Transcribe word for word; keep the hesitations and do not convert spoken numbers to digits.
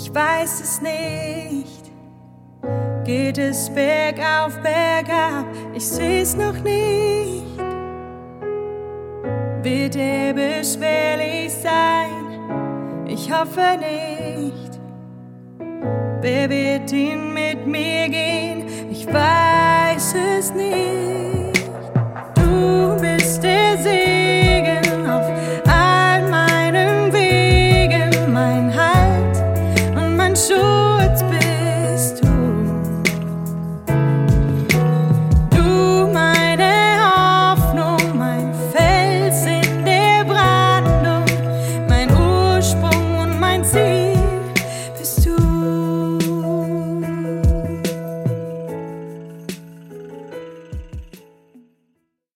Ich weiß es nicht. Geht es bergauf, bergab? Ich seh's noch nicht. Wird er beschwerlich sein? Ich hoffe nicht. Wer wird ihn mit mir gehen? Ich weiß es nicht.